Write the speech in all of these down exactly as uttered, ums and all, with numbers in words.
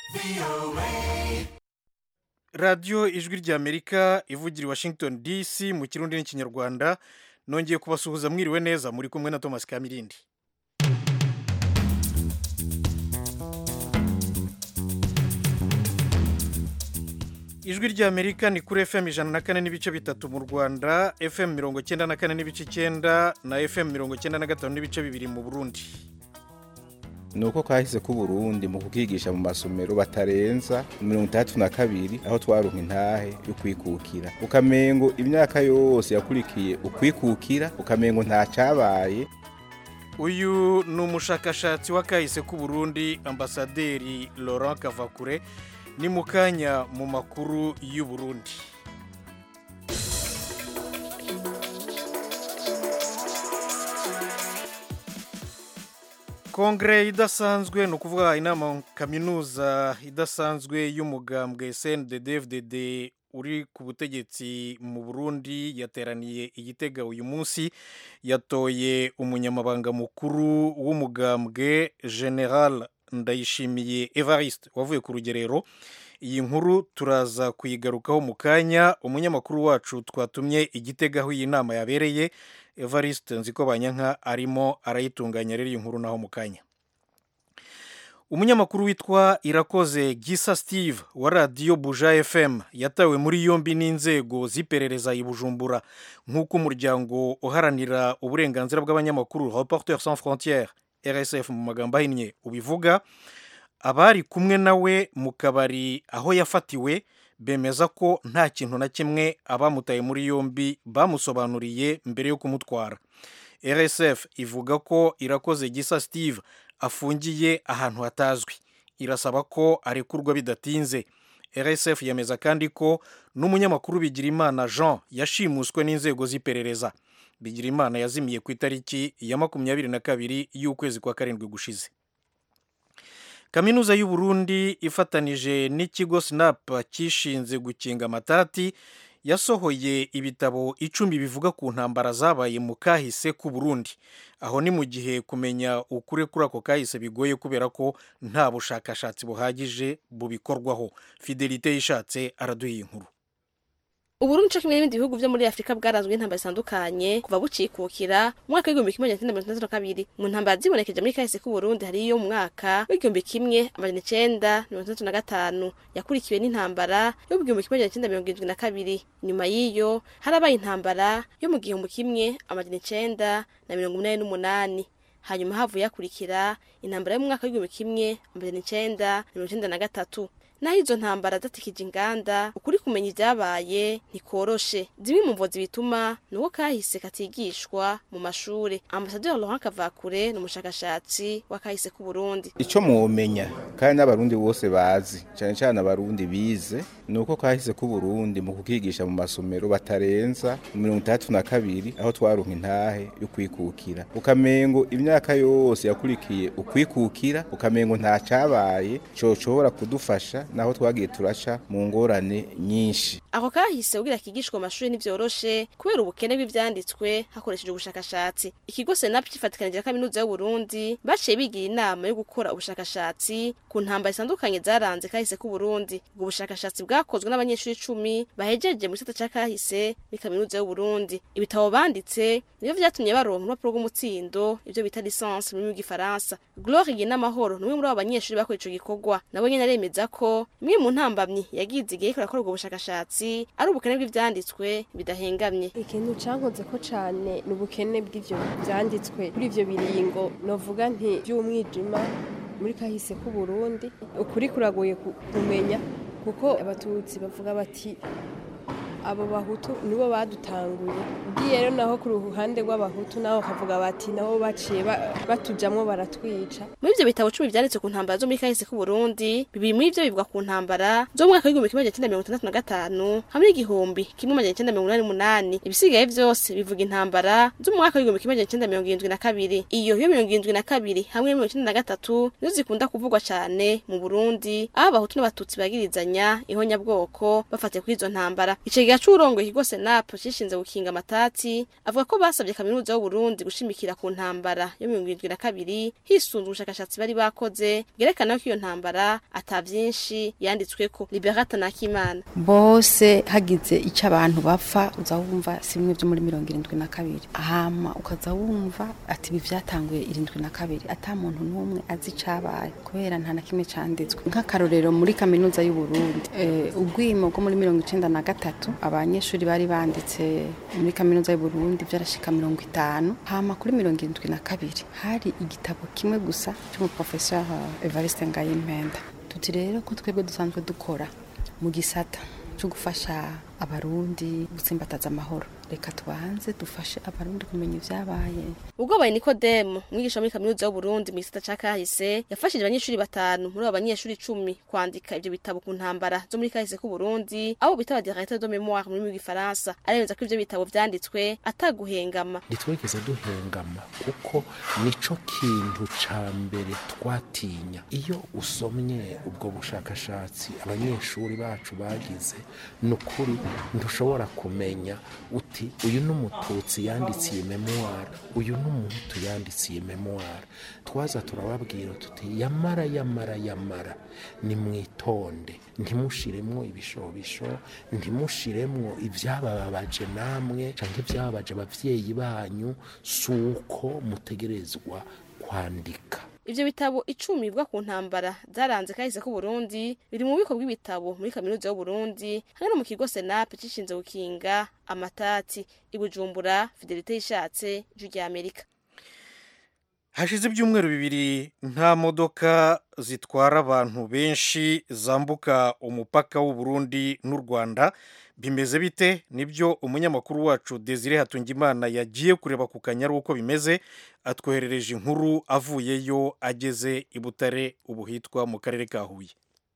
radiyo ijwi ry'Amerika ivugira i Washington D C mu kirundi n'ikinyarwanda. Nongeye kubasuhuza mwiriwe neza, muri kumwe na Thomas Kamirindi. Ijwi ry'Amerika ni kuri F M ijana na kane n'ibice bitatu mu Rwanda, F M mirongo cyenda na kane n'ibice icyenda na F M mirongo cyenda na gatanu n'ibice bibiri mu Burundi. Nuko kahise ku Burundi mu kukigisha mu masomero batarenza mirongo itandatu na kabiri aho twaronka intahe yo kwikukira. Ukamengo imyaka yose yakurikiye ukwikukira, ukamengo nta cabaye. Uyu ni umushakashatsi wa kahise ku Burundi, Ambasaderi Laurent Kavakure, ni mukanya mu makuru y'u Burundi. Kongre idasanzwe no kuvuga inama kaminuza idasanzwe y'umugambwe S N D D F D D uri ku butegetsi mu Burundi yateraniye igitega uyu munsi, yatoye umunyamabanga mukuru w'umugambwe General Ndayishimiye Evariste wavuye ku rugerero. Iyi nkuru turaza kuyigarukaho mu kanya. Umunyamakuru wacu twatumye igitega aho iyi nama yabereye, Evariste Nzikobanyanka, arimo arayitunganya rero iyi nkuru naho mu kanya. Umunyamakuru witwa Irakoze Gisa Steve wa Radio Buja F M yatawe muri yombi n'inzego ziperereza i Bujumbura, nk'uko umuryango uharanira uburenganzira bw'abanyamakuru Reporters sans frontières R S F mu magambo ahinnye ubivuga. Abari kumwe nawe mu kabari aho yafatiwe bemeza ko nta kintu na kimwe abamutaye muri yombi bamusobanuriye mbere yo kumutwara. R S F ivuga ko Irakoze Gisa Steve afungiye ahantu hatazwi, irasaba ko arekurwa bidatinze. R S F yemeza kandi ko n'umunyamakuru Bigirimana Jean yashimuswe n'inzego ziperereza. Bigirimana yazimiye ku itariki ya makumyabiri na kabiri y'ukwezi kwa karindwi gushize. Kaminuza y'u Burundi ifatanije n'ikigo S N A P kishinze gukinga amatati yasohoye ibitabo icumi bivuga ku ntambara zabaye mu kahise ku Burundi. Aho ni mu gihe kumenya ukuri kuri ako kahise bigoye kubera ko nta bushakashatsi buhagije bubikorwaho. Fidelite yishatse araduha inkuru. Uburundi cyo kimwe n'ibindi bihugu byo muri Afrika bwarazwe intambara zitandukanye kuva bucikukira mu mwaka w'igihumbi kimwe magana cyenda mirongo itandatu na kabiri. Mu ntambara zibonekeje muri kahise ku Burundi hari iyo mu mwaka w'igihumbi kimwe amajana icenda mirongo itandatu na gatanu yakurikiwe n'intambara yo mu gihumbi kimwe magana cyenda mirongo irindwi na kabiri. Nyuma y'iyo harabaye intambara yo mu gihumbi kimwe amajana icenda na mirongo umunani n'umunani. Hanyuma havuye yakurikira intambara yo mu mwaka w'igihumbi kimwe amajana icenda mirongo icenda na gatatu. Naho izo ntambara zatikije inganda, ukuri kumenya ibyabaye ntikoroshe. Zimwe mu mvozi bituma nuko kahise katigishwa mu mashure. Ambasaderi Laurent Kavakure ni umushakashatsi wa kahise ku Burundi. Ico mwomenya kandi n'abarundi bose bazi, cyane cyane abarundi bize, nuko kahise ku Burundi mu kukigisha mu masomero batarenza mirongo itandatu na kabiri aho twaronka intahe yo kwikukira. Ukamengo imyaka yose yakurikiye ukwikukira, ukamengo nta cabaye cyo cobora kudufasha naho twagiye turaca mu ngorane nyinshi. Ako kahise ugira kigishwa mu mashuri n'ivyoroshe kubera ubukene bw'ivyanditswe hakoresheje ubushakashatsi. Ikigo S N A P kifatikanije na kaminuza y'u Burundi baciye bigira inama yo gukora ubushakashatsi ku ntambara zitandukanye zaranze kahise ku Burundi. Ubwo bushakashatsi bwakozwe n'abanyeshuri icumi bahejeje mu gisata ca kahise muri kaminuza y'u Burundi. Ibitabo banditse niyo vyatumye baronka urupapuro rw'umutsindo, ivyo bita licence mu Gifaransa. Gloire Ginamahoro numwe muri abo banyeshuri bakora ico gikorwa, nabo nyene aremeza ko imwe mu ntambamyi yagize igihe ikora ubwo bushakashatsi ari ubukene bw'ivyanditswe bidahengamye. Ikintu cankoze ko cane n'ubukene bw'ivyo vyanditswe kuri ivyo biringo, novuga nti by'umwijima muri kahise ku Burundi. Ukuri kuragoye kumenya kuko abatutsi bavuga bati abo bahutu nibo badutanguye. Ugiye rero naho ku ruhande rw'abahutu naho kavuga bati nabo baciye batujamwo baratwica. Muri ivyo bitabo cumi vyanditse ku ntambara zo muri kahise ku Burundi, bibiri muri ivyo bivuga ku ntambara zo mu mwaka w'igihumbi kimwe magana cyenda mirongo itandatu na gatanu hamwe n'igihumbi kimwe magana cyenda mirongo inani n'umunani. Ibisigaye vyose bivuga intambara zo mu mwaka w'igihumbi kimwe magana cyenda mirongo irindwi na kabiri. Iyo yo mirongo irindwi na kabiri hamwe mirongo icenda na gatatu nizo zikunda kuvugwa cane mu Burundi, aho abahutu n'abatutsi bagirizanya ihonyabwoko bafatiye kuri izo ntambara. Ico nacurongo ikigo Senap cishinze gukinga amatati avuga ko basabye kaminuza y'u Burundi gushimikira ku ntambara yo mirongo irindwi na kabiri hisunzwe ubushakashatsi bari bakoze gerekana ko iyo ntambara atavyinshi yanditsweko. Liberata Nakimana: bose hagize ico abantu bapfa uzawumva simwe byo muri mirongo irindwi na kabiri, hama ukaza wumva ati ibi vyatanguye irindwi na kabiri, ata muntu numwe azi cabaye kubera nta na kimwe canditswe. Nk'akarorero muri kaminuza y'u Burundi eh ugwimo bwo muri mirongo icenda na gatatu abanyeshuri bari banditse muri kaminuza y'u Burundi vyarashika mirongo itanu, hama kuri mirongo irindwi na kabiri hari igitabo kimwe gusa cy'umuprofesseur Evariste Ngayimpenda. Tuti rero ko twebwe dusanzwe dukora mu gisata cyo gufasha abarundi gutsimbataza amahoro, reka tubanze dufashe abarundi kumenya ivyabaye. Ubwo baye Nikodemo mwigisha muri kaminuza y'u Burundi mu gisata ca kahise yafashije abanyeshuri batanu muri abo banyeshuri icumi kwandika ivyo bitabo ku ntambara zo muri kahise ku Burundi, abo bitaba directeur de mémoire muri mu Gifaransa. Aremeza ko ivyo bitabo vyanditswe ataguhengama. Ditwegeze duhengama kuko nico kintu ca mbere twatinya. Iyo usomye ubwo bushakashatsi abanyeshuri bacu bagize nukuri ntushobora kumenya uti uyu n'umututsi yanditse iyi memoire, uyu n'umuhutu yanditse iyi memoire. Twaza turababwira tuti yamara yamara yamara ni mwitonde, ntimushiremwo ibishobisho, ntimushiremwo ivyabababaje namwe canke ivyababaje abavyeyi banyu, suko mutegerezwa kwandika. Ivyo bitabo icumi bivuga ku ntambara zaranze kahise ku Burundi biri mu bubiko bw'ibitabo muri kaminuza y'u Burundi hamwe no mu kigo Senap cishinze gukinga amatati. I Bujumbura, Fidelite Ishatse, Ijwi rya Amerika. Hashize ibyumweru bibiri nta modoka zitwara abantu benshi zambuka umupaka w'u Burundi n'u Rwanda. Bimeze bite? Nibyo umunyamakuru wacu Desire Hatungimana yagiye kureba ku Kanyaru uko bimeze, atwoherereje inkuru avuyeyo ageze i Butare ubu hitwa mu karere ka Huye.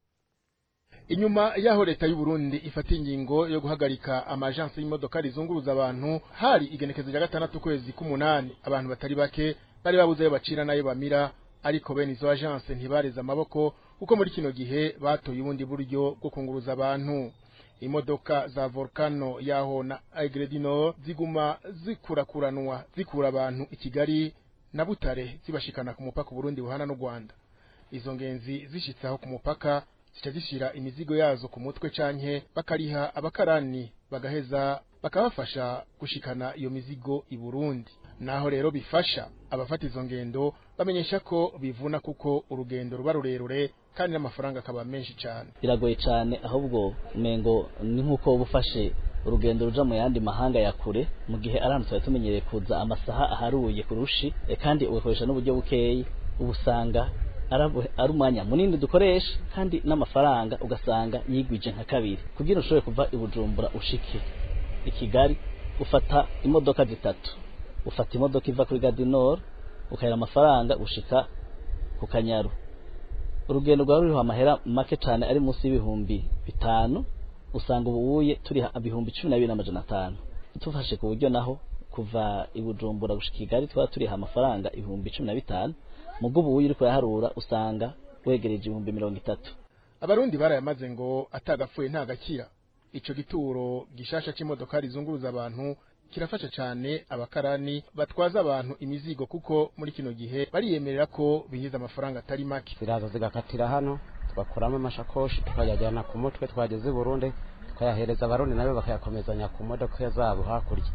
Inyuma yaho leta y'u Burundi ifata ingingo yo guhagarika amajansi y'imodoka rizunguruza abantu, hari igenekezo rya gatandatu kwezi k'umunani abantu batari bake bari babuze ayo bacira nayo bamira, ariko bene izo agence ntibareza amaboko kuko muri kino gihe batoye ubundi buryo bwo kunguruza abantu. Imodoka za Volcano yaho na Aigre du Nord ziguma zikurakuranwa zikura abantu i Kigali na Butare zibashikana ku mupaka Burundi buhana n'u Rwanda. Izo ngenzi zishitsaho ku mupaka zica zishira imizigo yazo ku mutwe canke bakariha abakarani bagaheza bakabafasha gushikana iyo mizigo i Burundi. Naho rero bifasha abafata izo ngendo bamenyesha ko bivuna kuko urugendo ruba rurerure kandi n'amafaranga akaba menshi cyane. Biragoye cyane ahubwo mengo ni nkuko ubufashe urugendo ruja mu yandi mahanga ya kure mu gihe arantu tumenyereye kuza amasaha aharuye kurushi e kandi ukoresha n'uburyo bukeyi ubusanga ari umwanya munini dukoresha kandi n'amafaranga ugasanga yigwije nka kabiri. Kugira ushobore kuva i Bujumbura ushike i Kigali ufata imodoka zitatu, ufata imodoka iva kuri Gare du Nord ukahera amafaranga ushika ku Kanyaru. Urugendo rwa ruriho amahera make cyane ari munsi y'ibihumbi bitanu, usanga ubuye turi ibihumbi cumi na bibiri n'amajana atanu. Tufashe ku buryo naho kuva i Bujumbura gushika i Kigali twa turi amafaranga ibihumbi cumi na bitanu, mugo ubuye uri kuyaharura usanga wegereje ibihumbi mirongo itatu. Abarundi barayamaze ngo atagapfuye nta gakira. Ico gituro gishasha c'imodoka rizunguruza abantu kirafasha cyane abakarani batwaza abantu imizigo kuko muri kino gihe bariyemerera ko binyiza amafaranga atari make. Ziraza zigakatira hano tugakuramo amashakoshi tukayajyana ku mutwe, twageze i Burundi tukayahereza abarundi nabo bakayakomezanya ku modoka zabo hakurya.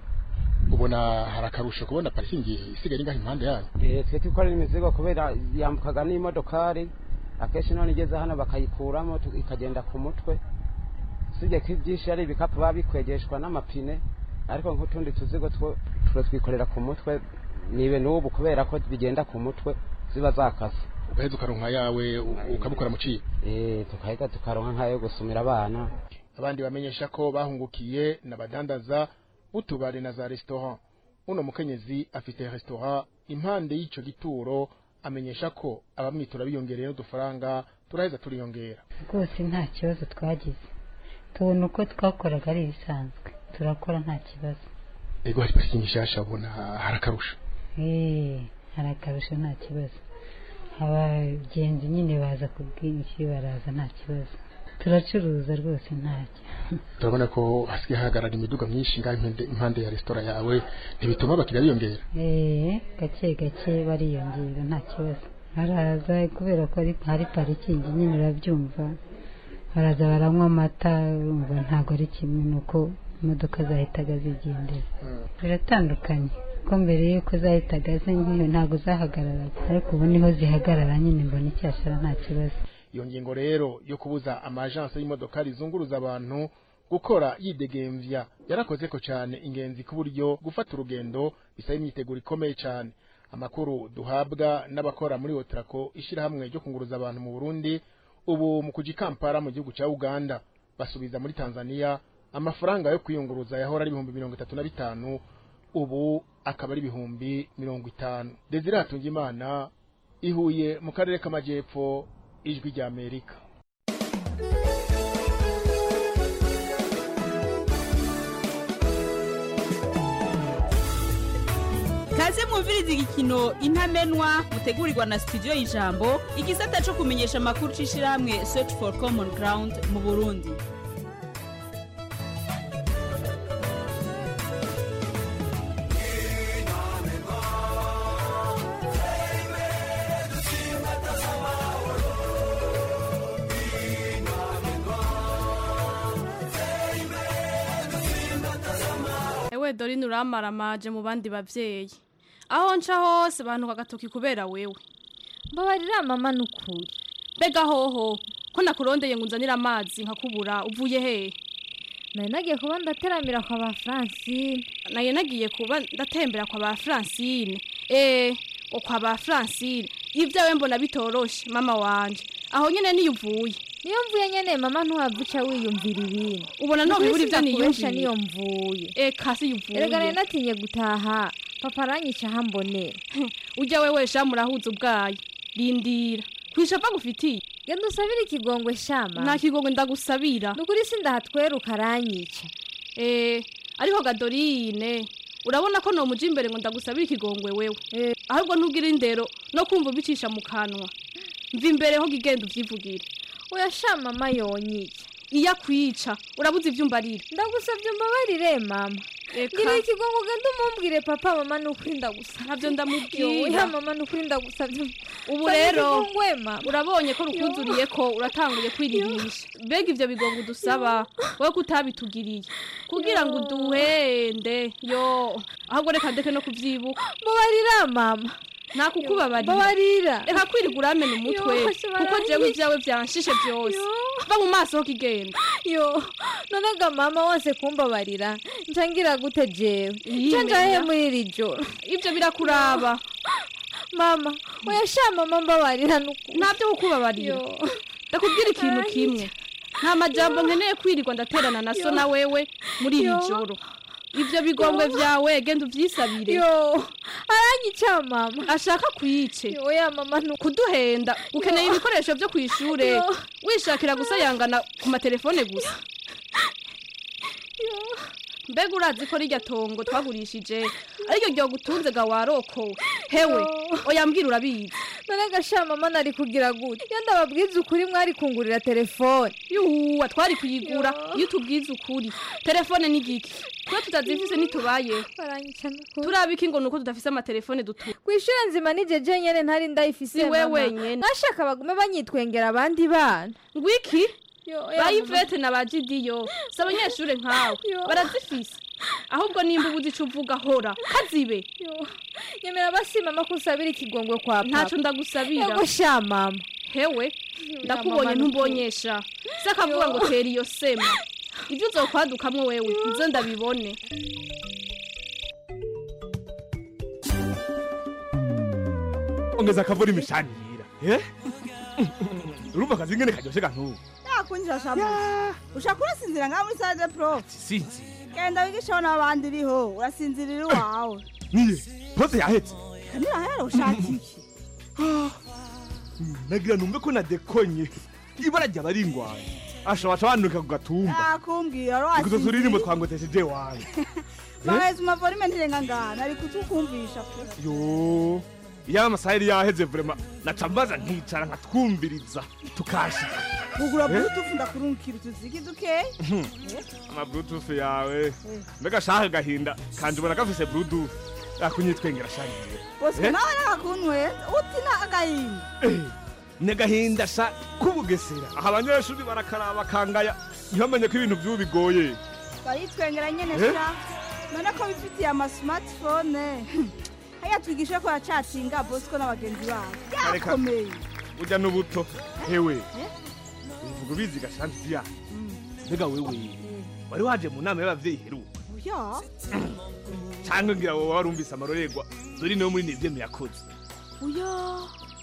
Ubona harakarusho kubona parking isigaye ngaho impande yayo. Eh twe tukora imizigo kubera yambukaga n'imodokari akeshi none igeze hano bakayikuramo ikagenda ku mutwe. Sije kibyinshi ari ibikapu babikwegeshwa n'amapine, ariko nk'utundi tuzigo two twikorera ku mutwe nibe n'ubu kubera ko bigenda ku mutwe ziba zakase. Ugaheza ukaronka yawe ukabukora mu ciye. Eh tukahita tukaronka nkayo gusumira abana. Abandi bamenyesha ko bahungukiye n'abadandaza utubare na za restaurant. Uno mukenyezi afite restaurant impande y'ico gituro, amenyesha ko abamwitura biyongereye n'udufaranga turaheza turiyongera. Rwose nta kibazo twagize, tubona uko twakoraga ari ibisanzwe, turakora nta kibazo. Ego hari parking shasha abona harakarusha. Eh harakarusha nta kibazo. Abagenzi nyine baza kubwinshi baraza nta kibazo. turacuruza rwose ntacyo turabona ko hasigaye hagarara imiduga myinshi ngaho impande ya resitora yawe ntibituma abakiriya biyongera eh gake gake bariyongera nta kibazo haraza kubera ko ari hari parikingi nyine urabyumva haraza baranywa amata umva ntago ari kimwe nuko imodoka zahitaga zigendera biratandukanye ko mbere yuko zahitaga zingiye ntago zahagararaga ariko ubu niho zihagarara nyine mbona icyashara nta kibazo. Iyo ngingo rero yo kubuza amajanse y'imodoka rizunguruza abantu gukora yidegemvya yarakoze ko cyane ingenzi ku buryo gufata urugendo bisaba imyiteguro ikomeye cyane. Amakuru duhabwa n'abakora muri Otrako ishira hamwe ryo kunguruza abantu mu Burundi ubu mu kujikampara mu gihugu cya Uganda basubiza muri Tanzania amafaranga yo kwiyunguruza yahora ari ibihumbi mirongo itatu na bitanu ubu akaba ari ibihumbi mirongo itanu. Desire Hatungimana ihuye mu karere k'amajyepfo ijwi rya Amerika. Kaze mwumviriza igikino intamenwa mutegurirwa na studio y'Ijambo igisata cyo kumenyesha makuru cishiramwe Search for Common Ground mu Burundi. Ewe Dorine uramara maje mu bandi bavyeyi. Aho nca hose abantu kagatoki kubera wewe. Mbabarira mama nukuri. Bega hoho ko nakurondeye ngo nzanira amazi nkakubura uvuye he? Naye nagiye kuba ndateramira kwa ba Francine. Naye nagiye kuba ndatembera kwa ba Francine. Eh, o kwa ba Francine. Ivyawe mbona bitoroshe mama wanje. Aho nyene niyo uvuye. Niyo mvuye nyene mama ntuhavuca wiyumvira ibintu. Ubona no biburi byo niyumvira niyo mvuye. Eh kasi yuvuye. Erega naye natinye gutaha. Papa aranyica hambonera. Ujya wewe sha murahuza ubwayi. Rindira. Kwishapa gufitiye. Genda usabira ikigongwe shama. Nta kigongwe ndagusabira. Nukuri sindahatweruka aranyica. Eh, ariko Gadorine, urabona ko no muji imbere ngo ndagusabira ikigongwe wewe. Eh, ahubwo ntugira indero no kumva bicisha mu kanwa. Mva imbere ho gigenda uvyivugire. Oya shama mama yonyica. Iya kwica, urabuze ivyumbarira. Ndagusavye mbabarire mama. Ngira ikigongo genda umumbwire papa mama nukuri ndagusavye. Navyo ndamubwira. Ya mama nukuri ndagusavye. Ubu rero urabonye ko rukuzuriye ko uratanguye kwirihisha. Bega ivyo bigongo dusaba wowe kutabitugiriye. Kugira ngo uduhende yo. Ahubwo reka ndeke no kuvyibuka. Mbabarira mama. Nakukubabarira. Babarira. Reka kwirigura amena umutwe kuko jewe ivyawe byanshishe byose. Ba mu maso kigenda. Yo, nonaga mama wose kumbabarira. Ncangira gute jewe. Canja he muri rijoro. Ivyo birakuraba. Mama, oya sha mama mbabarira nuko. Ntabyo kukubabarira. Ndakubwira ikintu kimwe. Nta majambo nkeneye kwirigwa ndaterana na so na wewe muri rijoro. Ivyo bigongwe vyawe genda uvyisabire. Yo, aranyica mama. Ashaka kuyice. Yo ya mama no kuduhenda. Ukeneye ibikoresho byo kwishure. Wishakira gusayangana ku matelefone gusa. Yo. Mbega urazi ko rijya tongo twagurishije. Ariko ryo gutunze ga waroko. Hewe, oya mbwira urabizi. Nanaga sha mama nari kugira gute. Yo ndababwiza ukuri mwari kungurira telefone. Yuwa twari kuyigura iyo tubwiza ukuri. Telefone ni giki? Twa tutazifise nitubaye. Baranyica nuko. Turabiki ngo nuko tudafise ama telefone dutu. Kwishura nzima nije je nyene ntari ndayifise mama. Si wewe nyene. Nashaka bagume banyitwengera abandi bana. Ngwiki? Bayivete na bajidiyo. Sabanyeshure nkawe. Barazifise. Ahubwo nimba ubuzi cuvuga hora. Kazibe. Yo. Nyemera basi mama kusabira ikigongwe kwa papa. Ntaco ndagusabira. Yego sha mama. Hewe. Ndakubonye ntumbonyesha. Sakavuga ngo teri iyo sema. Ivyo uzokwadukamwe wewe nzo ndabibone. Ongeza kavuri mishanira. Eh? Urumva kazi ngene kajoshe kantu. Nakunjira shabu. Ushakura sinzira ngaho muri Sade Pro. Sinzi. Kenda wigisha n'abandi riho urasinzirira wawe. Niye. Pose yahetse. Kanira hero ushakiki. Nagira numve ko nadekonye. Ibara rya baringwaye. Ashobora abanuka ku gatumba. Nakumbwira ro asi. Kuzosurira imwe twangotesheje wawe. Baheze umavori mendirenga ngana ari kutukumvisha. Yo. iyo amasaha yari yaheze vrema naca mbaza nkicara nkatwumviriza tukashika ugura bluetooth ndakurungikira utuziki duke ama bluetooth yawe mbega shaka gahinda kandi ubona gafise bluetooth akunyitwengera shangiye bose nawe nakakunwe utina agahinda ne gahinda sha kubugesera aha abanyeshuri barakaraba kangaya ntibamenye ko ibintu by'ubu bigoye baritwengera nyene sha none ko bifitiye ama smartphone haya twigisha ko yacatinga Bosco n'abagenzi babo yakomeye ujya n'ubuto hewe uvuga bizi gashanti ya mbega wewe wari waje mu nama y'abavyeyi heruka ya cyangwa ngira wowe warumvise amarorerwa dore no muri nivyeme yakoze uya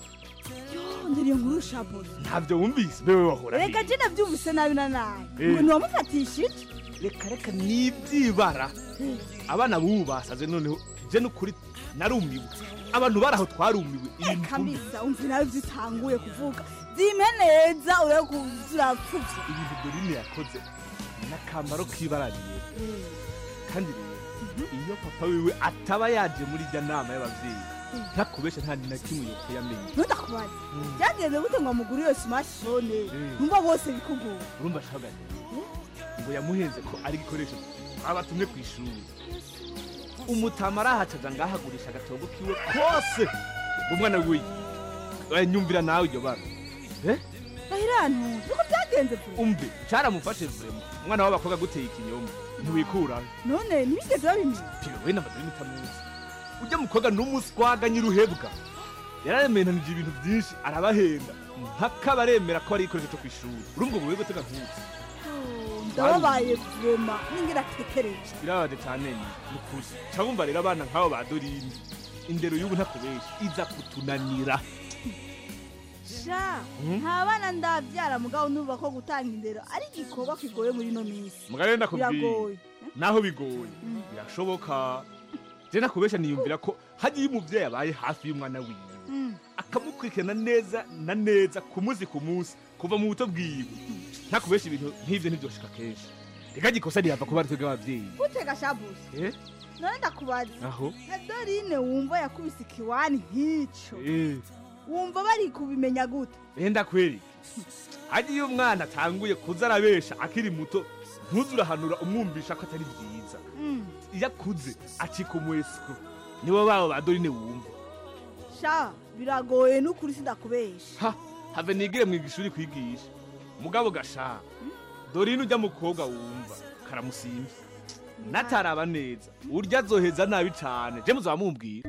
yo ndiriye ngurusha Bosco ntavyo wumvise bewe wahora reka je navyumvise nabi na nabi ngo ntiwamufatishije reka reka nibyibara abana bubu basaze noneho je n'ukuri narumiwe abantu baraho twarumiwe ibintu kabisa umva nawe byitanguye kuvuga zime neza ure kuzurapfuvye ibintu Dorine yakoze n'akamaro kibaraniye kandi rero iyo papa wiwe ataba yaje muri jya nama y'abavyeyi ntakubesha nta na kimwe yo kuyamenya ntudakubaze byagenze gute ngo amugure iyo smartphone numva bose bikugura urumva shagane ngo yamuhenze ko ari gikoresho abatumwe ku ishuri umutamara hacaja ngahagurisha agatogo kiwe kose umwana wiwe nyumvira nawe iryo bara eh bahirantu nuko byagenze vuba umbe caramufashe vrema umwana w'abakobwa guteye ikinyoma ntiwikura none nibigeze babimenya piwe n'amadini mitamuzi ujya mukobwa n'umuswaga nyiruhebwa yararemenanije ibintu byinshi arabahenda mpaka baremera ko ari ikoresho cyo kwishuri urumva ngo wego tega nkutse ndababaye vrema ningira tekereje birabade cyane ni kuri cyabumva rero abana nk'abo ba Dorine indero y'ubu ntakubesha iza kutunanira sha nta bana ndabyara mugabo nuba ko gutanga indero ari gikoba kigoye muri no minsi mugare ndakubwiye naho bigoye birashoboka je nakubesha niyumvira ko hagiye umuvyeyi abaye hafi y'umwana wiwe akamukurikirana neza na neza kumuzi ku munsi kuva mu buto bwiwe ntakubesha ibintu nk'ivyo ntibyoshika kenshi reka gikosa rihava kuba twebwe abavyeyi gutega shabuze eh none ndakubaza aho na Dorine wumva yakubise ikiwani nk'ico eh wumva bari kubimenya gute enda kweri hagiye umwana atanguye kuza arabesha akiri muto ntuzurahanura umwumvisha ko atari byiza iyo akuze acika umwesiko nibo babo ba Dorine wumva sha biragoye n'ukuri sindakubesha ha have nigire mu igishuri kwigisha mugabo gasha Dorine ujya mukobwa wumva karamusimba nataraba neza urya azoheza nabi cyane je muzamubwira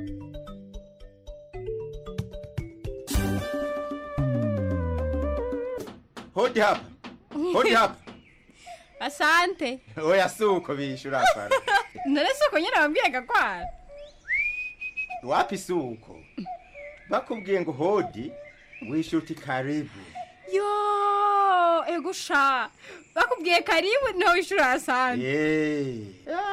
hodi hapa hodi hapa asante oya suko bishura afara none suko nyine wambwiye gakwara wapi suko bakubwiye ngo hodi wishuti karibu yo ego sha bakubwiye karibu no wishura asante eh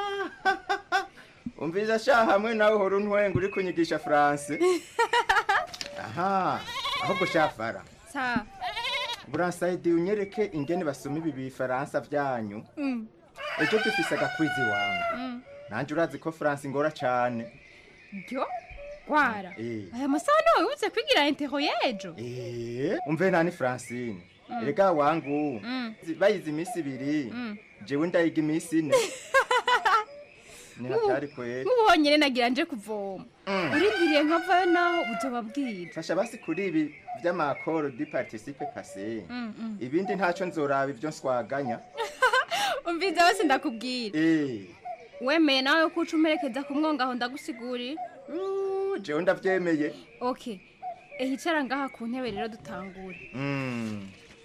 umviza sha hamwe nawe horo ntwenga uri kunyigisha France aha ahubwo shafara sa Buransayidi unyereke ingene basoma ibi bifaransa byanyu ejo dufise agakwizi wangu nanje urazi ko France ingora cyane Gyo kwara aya masaha no wibutse kwigira intero yejo eh umve nani Francine erega wangu bayize imisi ibiri jewe ndayiga imisi ine ni hatari kweri mubonyere nagira nje kuvoma urindiriye nkavayo naho uzobabwira fasha basi kuri ibi vy'amakoro di participe passé ibindi ntaco nzoraba ivyo nswaganya umviza wese ndakubwira eh wemeye nawe ko ucumerekeza ku mwonga aho ndagusiguri jewe ndavyemeye okay eh icara ngaha ku ntebe rero dutangure mm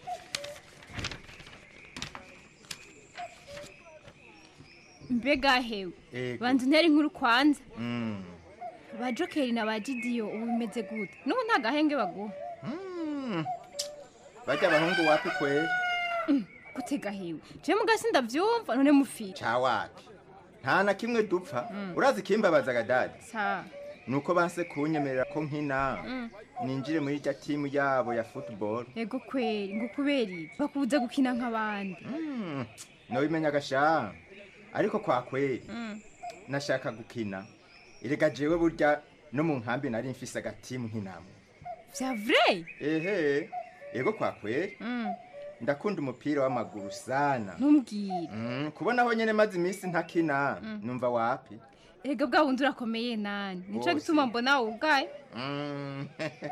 mbega hewe banze nteri nkuru kwanza mm bajokeri na bajidiyo ubu bimeze gute n'ubu nta gahenge baguha bajya abahungu wapi kweri gutega hewe je mugasi ndavyumva none mufi cha wapi nta na kimwe dupfa urazi kimbabaza gadadi sa nuko banse kunyemerera ko nkina ninjire muri ya timu yabo ya football yego kweri ngo kuberi bakubuza gukina nk'abandi no bimenya gasha ariko kwa kweri nashaka gukina irega jewe burya no mu nkambi nari mfise agatimu nk'inamwe. Vya vrai? Ehe, ego kwa kweli. Mm. Ndakunda umupira w'amaguru sana. Ntumbwire. Mm, kubona aho nyene maze iminsi ntakina, Mm. numva wapi? Ego bwa wundi urakomeye nani? Nico Bose. gituma mbona ubwaye. Mm.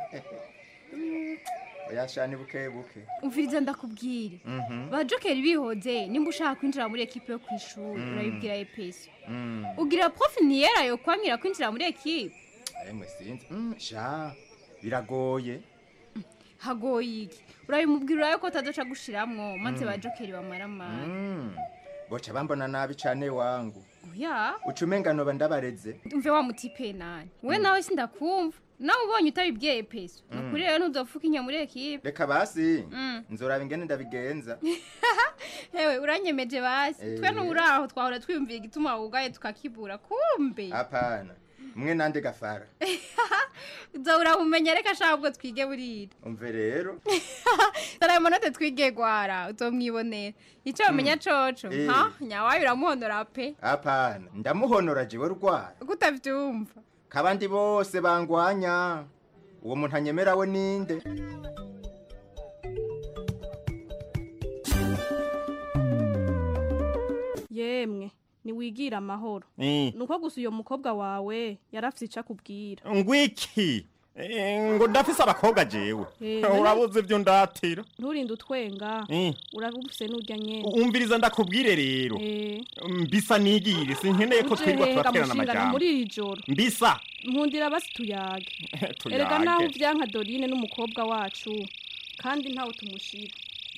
Oya shani buke buke. Umviriza ndakubwire. Mhm. Ba Jokeri bihoze nimba ushaka kwinjira muri equipe yo kwishuri Mm. urayibwira Epeso. Mm. Ugira prof niyera yo kwamira kwinjira muri equipe. Emwe sinzi. Mm, sha. Biragoye. Hagoye iki? Urabimubwira yuko atadoca gushiramwo maze Mm. ba Jokeri bamara mara. Mm. Bocha bambona nabi cane wangu. Oya. Ucumenga noba ndabareze. Umve wa mutipe nani? We nawe sindakumva. Nawe ubonye utabibwiye Epeso. Mm. Nukuri rero ntuzofuka inya muri equipe. Reka basi. Mm. Nzoraba ingene ndabigenza. Hewe uranyemeje basi. Eh. Twe n'uraho twahora twiyumviye igituma wugaye tukakibura. Kumbe. Apana. Mwe nande gafara. Uzahora umenya reka ashaka ubwo twige burira. Umve rero. Tara amanota twige gwara uzomwibonera. Ico bamenya coco. Eh. Ha? Nyawayo uramuhonora pe. Apana. Ndamuhonora jewe rwara. Kutavyumva. Kabandi bose bangwanya. Uwo muntu anyemera we ninde? Yemwe niwigira amahoro. Eh. Nuko gusa uyo mukobwa wawe yarafise ica kubwira. Ngwiki. Eh, ngo ndafise abakobwa jewe. Eh, Urabuze ibyo ndatira. Nturinde utwenga. Eh. Urabufise n'urya nyene. Umviriza ndakubwire rero. Eh. Mbisa nigire sinkeneye ko twirwa turaterana amajambo. Muri iri joro. Mbisa. Nkundira basi tuyage. Tuyage. Erega naho uvyanka Dorine n'umukobwa wacu kandi ntawe tumushira.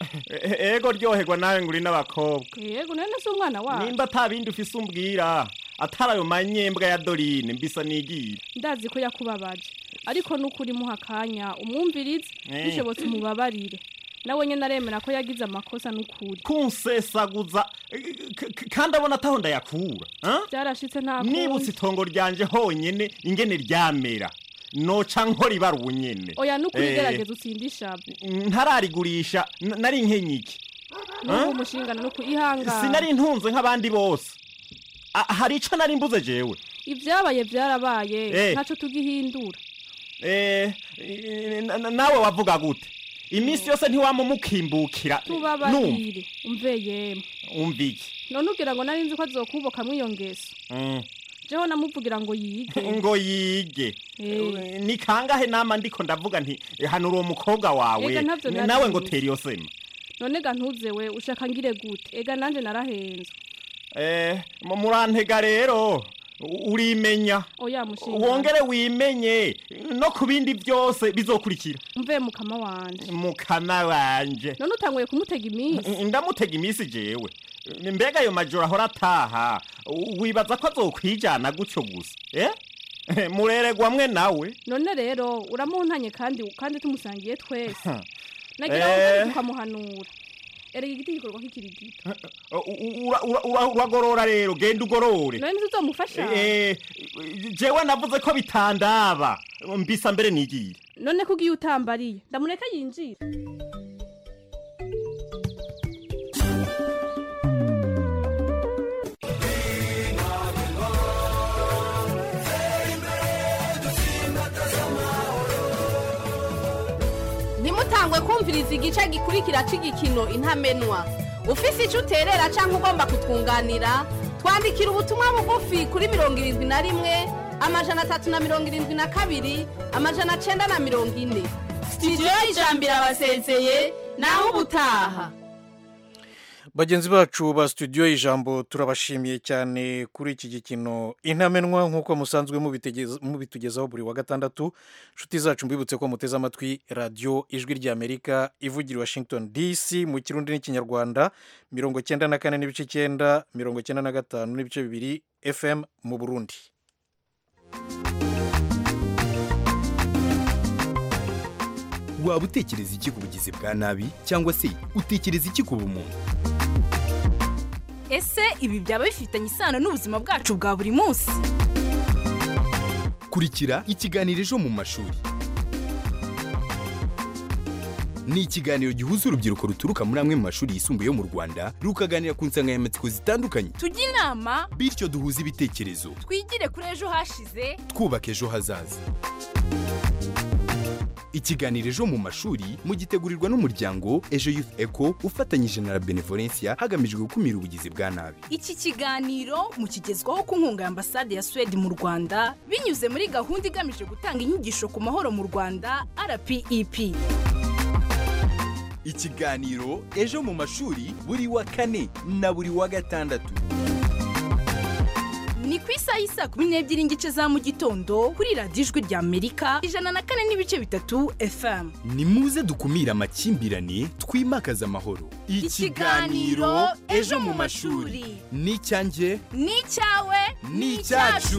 E- Ego ryoherwa nawe nguri n'abakobwa. Yego nene se umwana wacu. Nimba atabindi ufise umbwira atarayo manyembwa ya Dorine mbisa nigire. Ndazi ko yakubabaje. Ariko nukuri muha kanya umwumvirize Eh. bishobotse umubabarire. Nawe nyene aremera ko yagize amakosa nukuri. Kunsesaguza k- k- kandi abona ataho ndayakura. Huh? Byarashitse nta Nibutse itongo ryanje honyene ingene ryamera. Noca nkora ibara ubunyene. Oya nukuri Eh, gerageza utsindisha. Ntararigurisha n- nari nkenyiki. Nuko umushingana nuko ihangana. Sinari ntunze nk'abandi bose. A- Hari ico nari mbuze jewe. Ivyabaye byarabaye Eh. ntaco tugihindura. Eh, na- na- nawe wavuga gute? Imisi yose ntiwamumukimbukira. Tubabarire umve yemwe. Umviki. None ugira ngo nari nzi ko azokuboka mwiyo ngeso. Mm. Jeho namuvugira ngo yige. Ngo yige. Eh. Ni kangahe nama ndiko ndavuga nti hano uwo mukobwa wawe Ega ntavyo nari nawe ngo nzi. teri yosema. None ga ntuze we ushaka ngire gute? Ega nanje narahenze. Eh, mu- murantega rero u- urimenya. Oya mushinga. Wongere wimenye no kubindi byose bizokurikira. Umve mukama wanje. Mukama wanje. None utanguye kumutega iminsi. Ndamutega iminsi jewe. Mbega ayo majoro ahora ataha. Wibaza ko azokwijana gutyo gusa. Eh? Mureregwa mwe nawe. None rero uramuntanye kandi kandi tumusangiye twese. Nagira Eh. ngo tukamuhanura. Erega igiti gikorwa kikiri gito. Ura- ura- ura- uragorora rero genda ugorore. None ntuzomufasha. Eh, jewe navuze ko bitandaba mbisa mbere nigira. None kugiye utambariye ndamureka yinjira. ntimutangwe kumviriza igice gikurikira c'igikino intamenwa ufise ico uterera canke ugomba kutwunganira twandikira ubutumwa bugufi kuri mirongo irindwi na rimwe amajana atatu na mirongo irindwi na kabiri amajana cenda na mirongo ine sitidiyo y'ijambo irabasezeye naho ubutaha. bagenzi bacu ba studio y'ijambo turabashimiye cyane kuri iki gikino intamenwa nk'uko musanzwe mubitegeza- mubitugezaho buri wa gatandatu. inshuti zacu mbibutse ko muteze amatwi radiyo ijwi ry'amerika ivugira i washington dc mu kirundi n'ikinyarwanda mirongo cyenda na kane n'ibice icyenda mirongo cyenda na gatanu n'ibice bibiri fm mu burundi. waba utekereza iki ku bugizi bwa nabi cyangwa se utekereza iki ku bumuntu? Ese ibi byaba bifitanye isano n'ubuzima bwacu bwa buri munsi? Kurikira ikiganiro ejo mu mashuri. ni ikiganiro gihuza urubyiruko ruturuka muri amwe mu mashuri yisumbuye yo mu Rwanda rukaganira ku nsanganyamatsiko zitandukanye tujye inama bityo duhuze ibitekerezo twigire kuri ejo hashize twubaka ejo hazaza. Ikiganiro ejo mu mashuri mugitegurirwa n'umuryango Ejo Youth Eco ufatanyije na Benevolencia hagamijwe gukumira ubugizi bwa nabi. iki kiganiro mukigezwaho ku nkunga ya ambasade ya Sweden mu Rwanda binyuze muri gahunda igamije gutanga inyigisho ku mahoro mu Rwanda R P E P. Ikiganiro ejo mu mashuri buri wa kane na buri wa gatandatu. Ni ku isaha y'isa kumi n'ebyiri n'igice za mu gitondo kuri radiyo ijwi rya Amerika ijana na kane n'ibice bitatu F M. Ni muze dukumira amakimbirane twimakaza amahoro. Ikiganiro ejo mu mashuri ni cyanjye ni cyawe ni cyacu.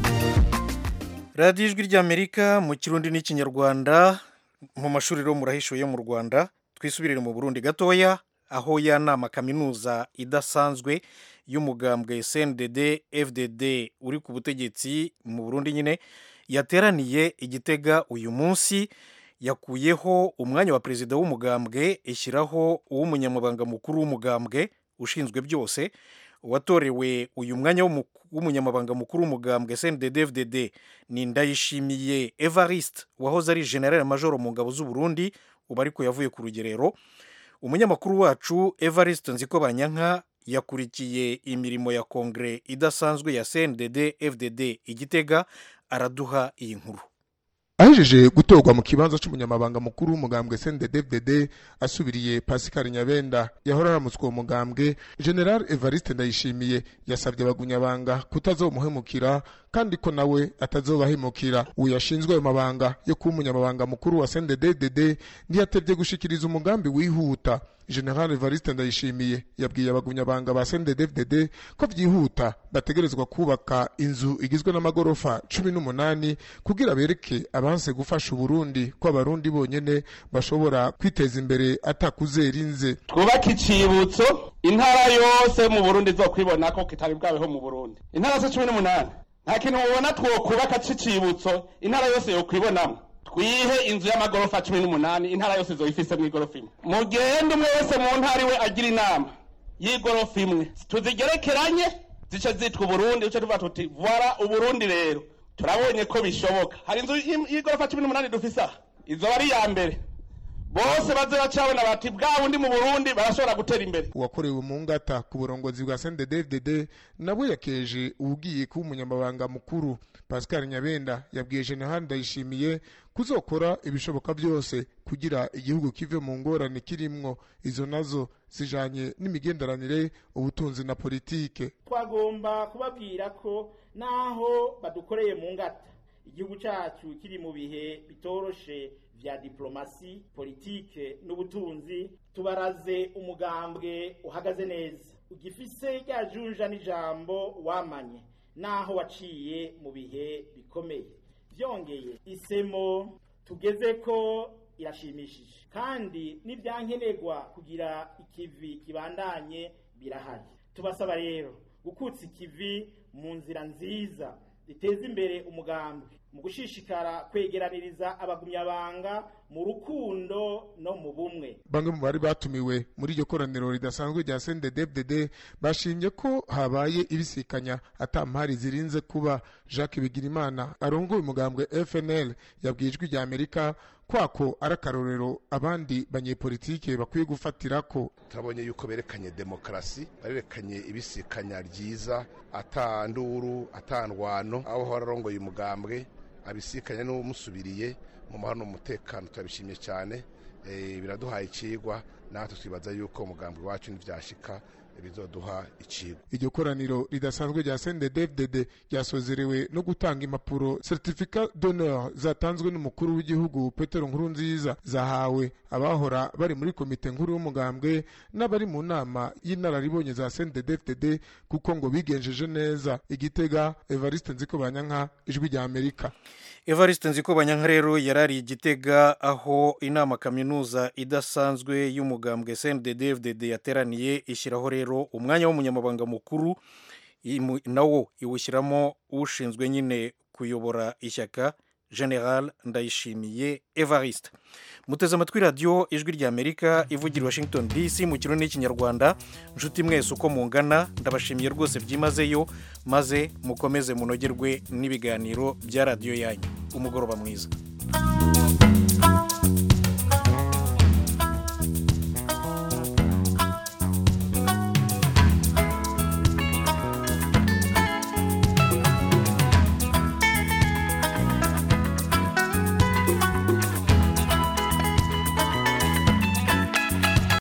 radiyo ijwi rya Amerika mu Kirundi n'Ikinyarwanda. Mu mashuri ro murahishuye mu Rwanda twisubirire mu Burundi gatoya aho ya nama kaminuza idasanzwe y'umugambwe S N D D F D D uri ku butegetsi mu Burundi nyine yateraniye Igitega uyu munsi yakuyeho umwanya wa perezida w'umugambwe ishyiraho uw'umunyamabanga mukuru w'umugambwe ushinzwe byose. Watorewe uyu mwanya w'umunyamabanga mukuru w'umugambwe S N D D F D D ni Ndayishimiye Evariste wahoze ari general major mu ngabo z'u Burundi ubu ariko yavuye ku rugerero. Umunyamakuru wacu Evariste Nzikobanyanka yakurikiye imirimo ya kongre idasanzwe ya S N D D F D D Igitega araduha iyi nkuru. Ahejeje gutorwa mu kibanza cy'umunyamabanga mukuru w'umugambwe S N D D F D D asubiriye Pascal Nyabenda yahora aramutswe mu mugambwe General Evariste Ndayishimiye yasabye abagunyabanga kutazomuhemukira kandi ko nawe atazobahemukira. Uyashinzwe ayo mabanga yo kuba umunyamabanga mukuru wa S N D D F D D ntiyatevye gushikiriza umugambi wihuta. General Evariste Ndayishimiye yabwiye abagunyabanga ba S N D D F D D ko vyihuta bategerezwa kubaka inzu igizwe n'amagorofa cumi n'umunani kugira bereke abanse gufasha Uburundi ko abarundi bonyene bashobora kwiteza imbere atakuzera inze. Twubaka icibutso intara yose mu Burundi zo kwibona ko kitari bwabeho mu Burundi. Intara zo cumi n'umunani nta kintu ubona twokubaka c'icibutso intara yose yo kwibonamo. Twihe inzu y'amagorofa cumi n'umunani intara yose zo ifise mu igorofa imwe. Mugende umwe wese mu ntara iwe agira inama y'igorofa imwe tuzigerekeranye zice zitwa Burundi uce tuva tuti voilà Uburundi rero turabonye ko bishoboka. Hari inzu y'igorofa cumi n'umunani dufise izo bari ya mbere bose baze bacabona bati bwa bundi mu Burundi barashobora gutera imbere. Uwakorewe mu ngata ku burongozi bwa S N D D F D D nabwo yakeje ubugiye ku umunyamabanga mukuru Pascal Nyabenda yabwiye General Ndayishimiye kuzokora ibishoboka byose kugira igihugu kive mu ngorane kirimwo. Izo nazo zijanye n'imigenderanire ubutunzi na politike. Twagomba kubabwira ko naho badukoreye mu ngata igihugu cyacu kiri mu bihe bitoroshe vya diplomasi, politike n'ubutunzi, tubaraze umugambwe uhagaze neza ugifise rya junja n'ijambo wamanye naho waciye mu bihe bikomeye. Vyongeye isemo tugeze ko irashimishije kandi n'ivyankenerwa kugira ikivi kibandanye birahari. Tubasaba rero gukutsa ikivi mu nzira nziza iteza imbere umugambwe mu gushishikara kwegeraniriza abagumyabanga mu rukundo no mu bumwe. Bamwe mu bari batumiwe muri iryo koraniro ridasanzwe rya S N D D F D D bashimye ko habaye ibisikanya atampari zirinze kuba. Jacques Bigirimana arongoye umugambwe F N L yabwiye ijwi rya Amerika kwako arakarorero abandi banyepolitike bakwiye gufatirako. Turabonye yuko berekanye demokrasi, berekanye ibisikanya ryiza atanduru atandwano aho horarongoye umugambwe abisikanya n'umusubiriye mu mahoro n'umutekano. Turabishimye cyane, e, biraduhaye ikigwa natwe twibaza yuko umugambwe wacu n'ivyashika bizoduha ikigwa. Iryo koraniro ridasanzwe rya S N D D F D D ryasozerewe no gutanga impapuro certificat d'honneur zatanzwe n'umukuru w'igihugu Petero Nkurunziza zahawe abahora bari muri komite nkuru y'umugambwe n'abari mu nama y'inararibonye za S N D D F D D kuko ngo bigenjeje neza. Igitega, Evariste Nzikobanyanka, ijwi rya Amerika. Evariste Nzikobanyanka rero yarari Igitega aho inama kaminuza idasanzwe y'umugambwe S N D D F D D yateraniye ishyiraho rero umwanya w'umunyamabanga mukuru nawo iwushyiramo ushinzwe nyine kuyobora ishyaka General Ndayishimiye Evariste. Muteze amatwi radiyo ijwi ry'Amerika ivugira Washington D C mu kirundi n'ikinyarwanda. Nshuti mwese uko mungana ndabashimiye rwose byimazeyo, maze mukomeze munogerwe n'ibiganiro bya radiyo yanyu. Umugoroba mwiza.